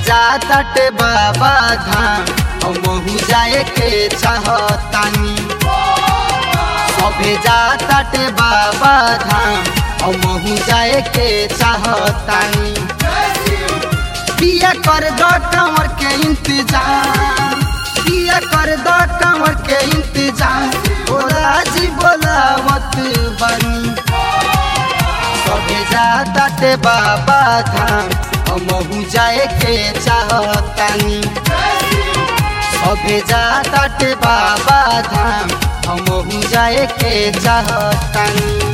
जाताटे बाबा धाम हमहू जाए के चाहतानी। सभे जाताटे बाबा धाम हमहू जाए के चाहतानी। पिया कर दो कंवर के इंतजाम, पिया कर दो कंवर के इंतजाम, बोला जी बोलावत बनी। सभे जाताटे बाबा धाम हमहू जाए के चाहतानी। सभे जाताटे बाबा धाम हमहू जाए के चाहतानी।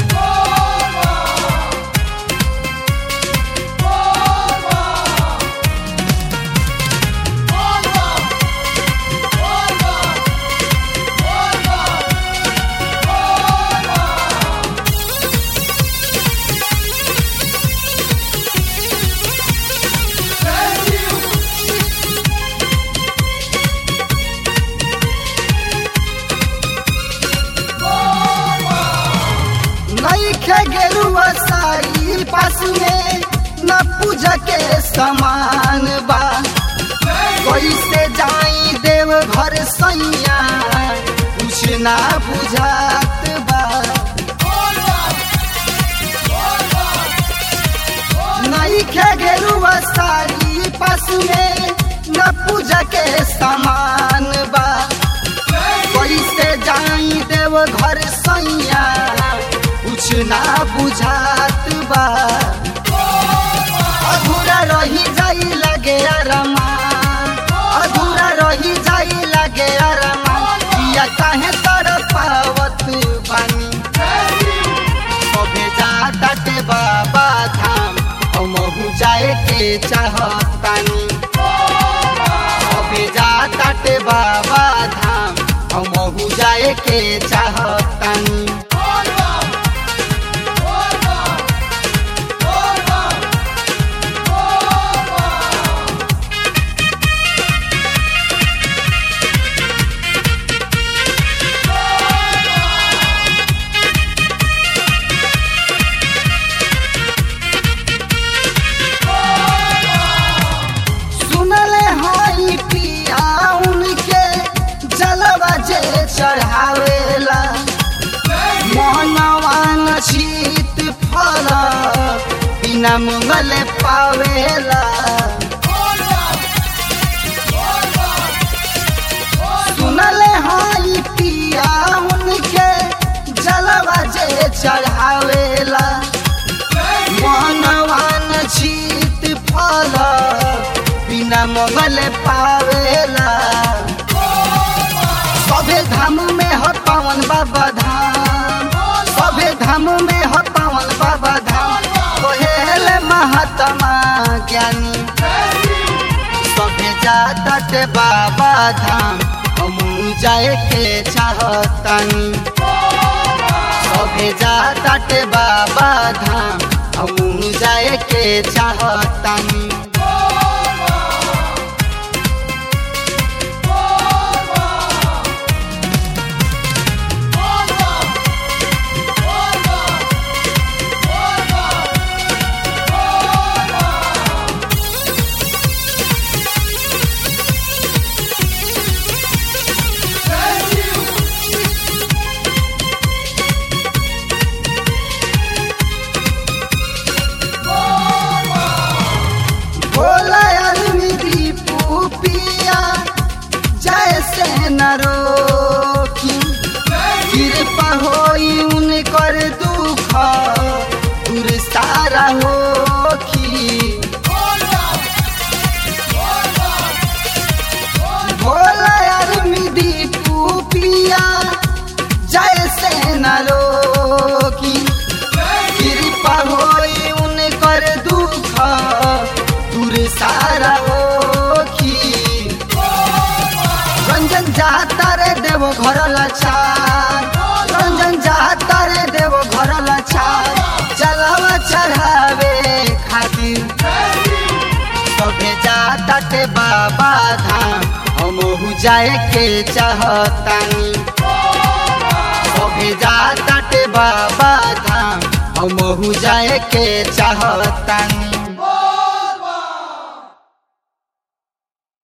गेरुआ साड़ी पास में न पूजा के समान बा, कैसे जाई देव घर सैया कुछ ना बुझात बा। नहीं खे गेरुआ साड़ी पास में न पूजा के समान बा, कैसे जाई देव घर सैया कुछ ना बुझात बा। अधूरा रही जाई लगे अरमान, अधूरा रही जाई लगे अरमान, पिया काहे तड़पावत बानी। सभे जाताटे बाबा धाम हमहू जाए के चाहतानी। सभे जाताटे बाबा धाम हमहू जाए के चाहतानी। चढ़ावेला मोहनवान शीत फल बिना मंगल पावेला। सुनले हाई पिया उनके जलवा जे चढ़ावेला मोहनवान शीत फल बिना मंगल पावेला। सभे धाम में हो पावन बाबा धाम, सभे धाम में हो पावन बाबा धाम, कोहेल महात्मा ज्ञानी। सभे जाताटे बाबा धाम हमहू जाए के चाहतानी। सभे जाताटे बाबा धाम हमहू जाए के चाहतानी। न रोकी कृपा होई उनकर दुख दूर सारा होखी। भोला आदमी दीपू पिया जैसे न रोकी कृपा होई उनकर दुख दूर सारा होखी। रंजन जाता रे देव घर लाचार, रंजन जाता रे देव घर लाचार, चलावा चढ़ावे खातिर। सभे जाताटे बाबा धाम हमहू जाए के चाहतानी। सभे जाताटे बाबा धाम हमहू जाए के चाहतानी।